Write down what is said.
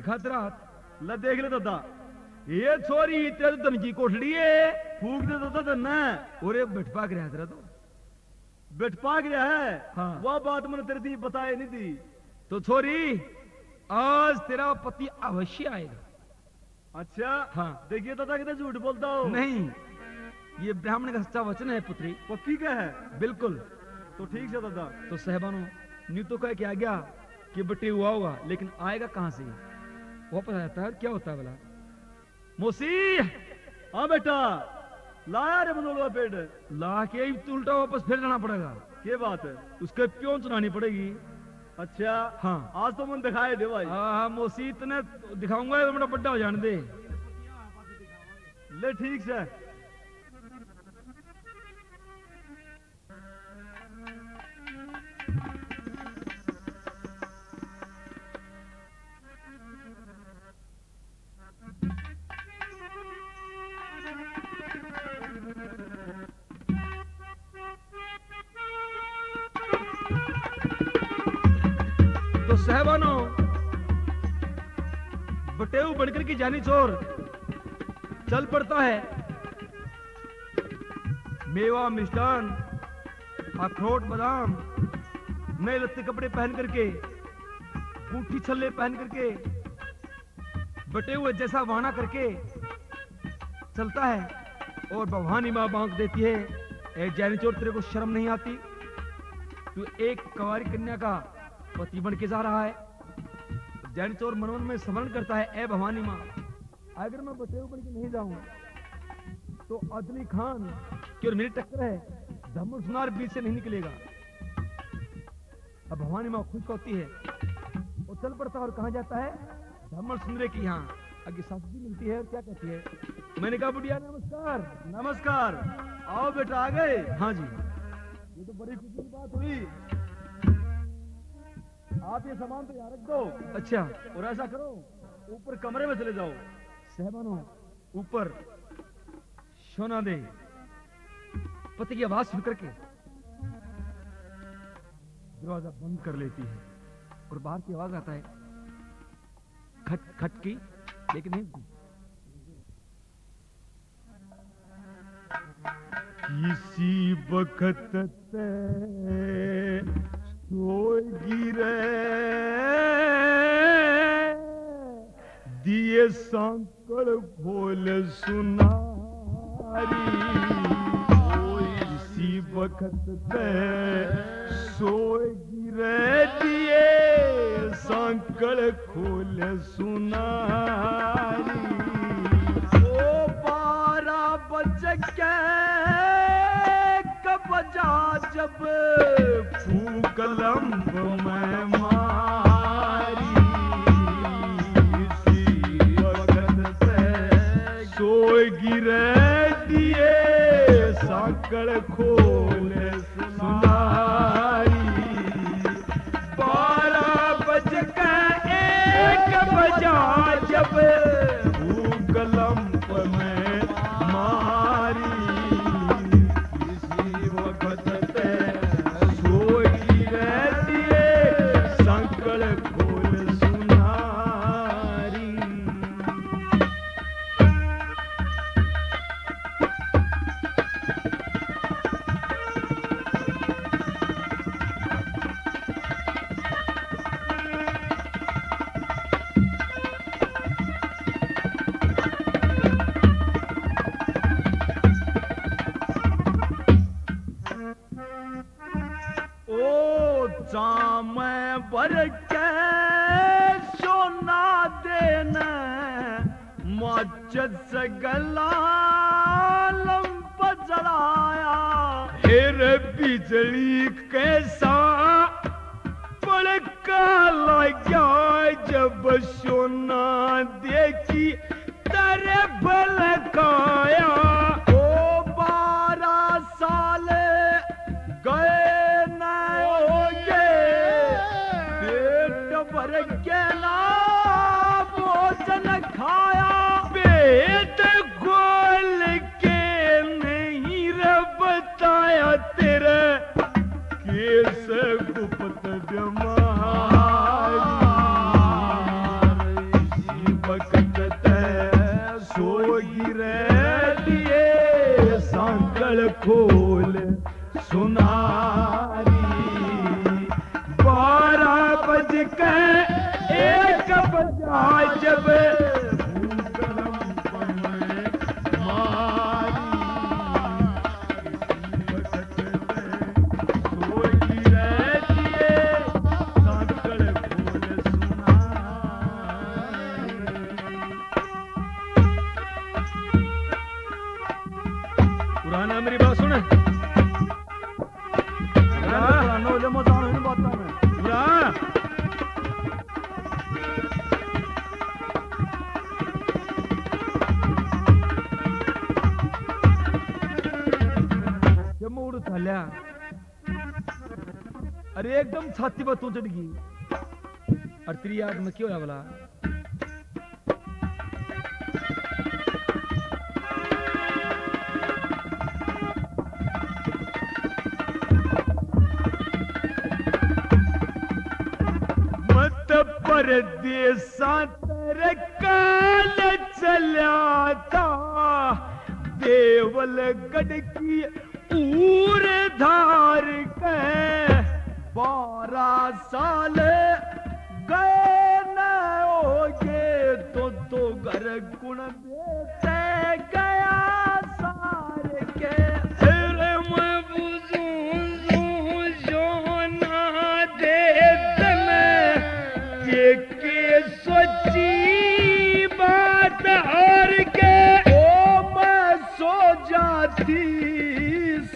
खतरा ले देख ले दादा, ये छोरी तेरे धन की कोठड़ी है, फूक दे दादा धन और ये बिठपा के रहा तेरा तो बिठपा गया है। हाँ। वह बात मैंने तेरे दी बताई नहीं थी। तो छोरी आज तेरा पति अवश्य आएगा। अच्छा हाँ। देखिए दादा कितना झूठ बोलता हो। नहीं, ये ब्राह्मण का सच्चा वचन है पुत्री। पक्की का है? बिल्कुल। तो ठीक है दादा। तो साहबानों न्यू तो कह के आ गया कि बटे हुआ होगा, लेकिन आएगा कहां से? वापस आ जाता है। क्या होता है बोला मोसी? हाँ बेटा, लाया रे मनोलवा पेड़ ला के ही उल्टा वापस फिर जाना पड़ेगा। क्या बात है? उसके प्यों चुनानी पड़ेगी। अच्छा हाँ। आज तो मन दिखाए दे भाई। हाँ मोसी इतने दिखाऊंगा तो मेरा बड्डा हो जाने दे। ले ठीक से। तो साहबानों बटेऊ बनकर की जानी चोर चल पड़ता है। मेवा मिष्टान अखरोट बादाम नए लत्ते कपड़े पहन करके बूटी छल्ले पहन करके बटेऊ जैसा वाना करके चलता है और भवानी मां बांक देती है, ए जानी चोर तेरे को शर्म नहीं आती? तू एक कुंवारी कन्या का पति बन के जा रहा है। जैन चोर मनवन में स्मरण करता है, ए भवानी मां अगर मैं बटेऊ बन के नहीं जाऊं तो अदली खान की और मेरी टक्कर है, धम्मल सुनार बीच से नहीं निकलेगा। अब भवानी मां खुश होती है और चल पड़ता है। और कहां जाता है? धम्मल सुंदरे की यहाँ आगे सासू जी मिलती है और क्या कहती है? मैंने कहा बुढ़िया नमस्कार। नमस्कार। आओ बेटा आ गए। हाँ जी। ये तो बड़ी खुशी की बात हुई। आप ये सामान तो यहाँ रख दो। अच्छा। और ऐसा करो ऊपर कमरे में चले जाओ। साहबानों ऊपर सोना दे पति की आवाज सुन करके दरवाजा बंद कर लेती है और बाहर की आवाज आता है खट खट की, लेकिन नहीं किसी वक्त सोएगी रे दिए सांकड़ खोल सुनारी, किसी वक्त सोएगी रे दिए सांकड़ खोल सुनारी। ओ 12 बज के बजा जब फूक लंब में मारी, इसी वक्त से सोएगी रे दिए सांकड़ खोल सुनारी। 12 बज के 1 बजा जब फूक लंब में मारी, भर के सोना देना माचत से गला लंप जलाया, फिर बिजली कैसा पड़का लगा जब सोना देखी तेरे भलकाया। ओ 12 साल गए न होगे पेट भर के ना भोजन खाया, पेट खोल के नहीं रे बताया तेरे केस गुप्त बीमारी, खोल सुनारी 12 बज के 1 बजा जब भूगर्भ में मारी सोई रहती है सांकड़ खोल सुनारी। पुराना मेरी बात सुन मूड थाल्या अरे एकदम छाती पर तू चढ़ गई और तेरी याद में क्यों है बोला मत परदेसा तेरे काल चला था देवलगढ़ की ऊर धार के 12 साल गए